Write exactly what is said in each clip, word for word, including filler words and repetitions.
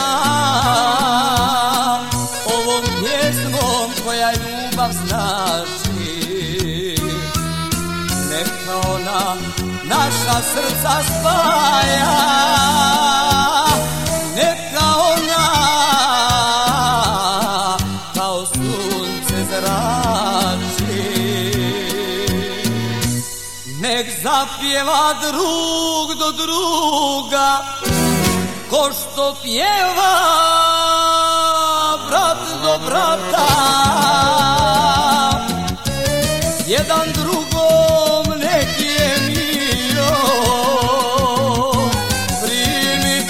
ovom pjesmom koja ljubav znači. Neka ona naša srca spaja, neka ona kao sunce zrači. Nek zapjeva drug do druga ko što pjeva brat do brata. Jedan drugom nek je mio, primi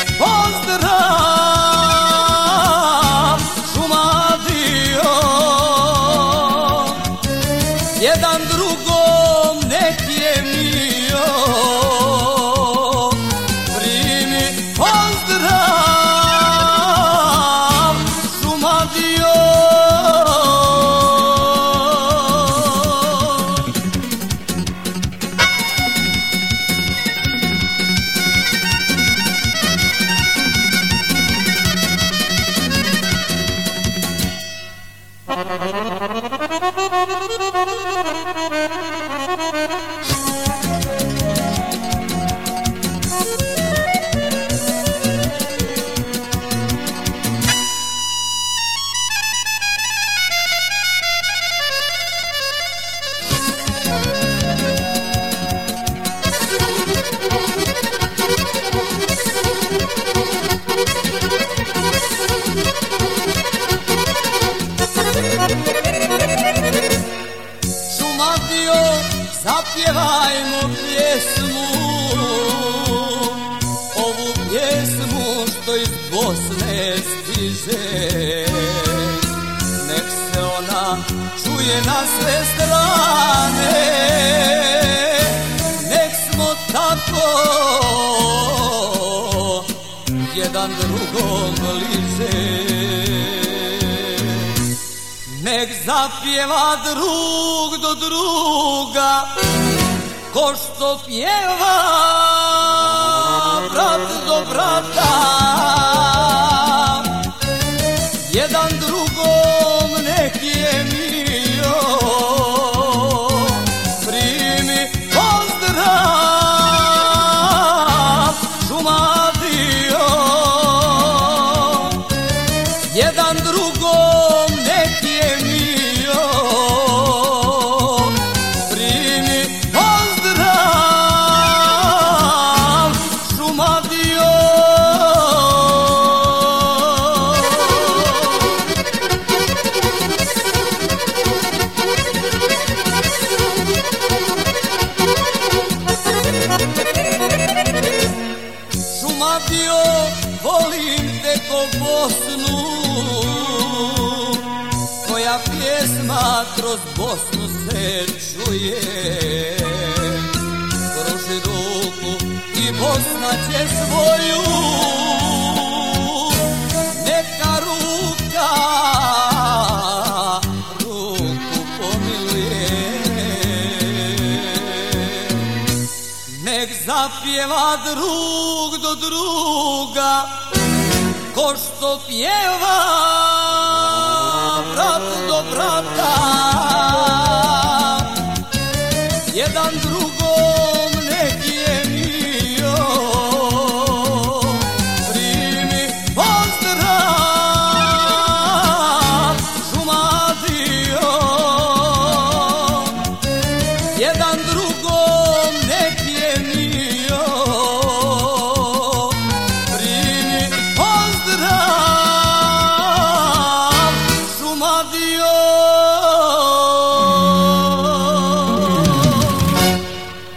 pozdrav Šumadija. Jedan drugom nek je mio, primi pozdrav Šumadija. Šumadija, zapjevajmo pjesmu, ovu pjesmu što iz Bosne stiže. Nek se ona čuje na sve strane, nek smo tako jedan drugom bliže. Nek zapjeva drug do druga ko što pjeva brat do brata. Jedan drugom nek je mio, primi pozdrav Šumadija. Jedan drugom nek je mio, primi pozdrav Šumadija. Šumadija, volim te ko Bosnu, koja pjesma kroz Bosnu se čuje. Pruži ruku i Bosna će svoju, neka ruka ruku pomiluje. Nek zapjeva drug do druga ko što pjeva brat do brata. Jedan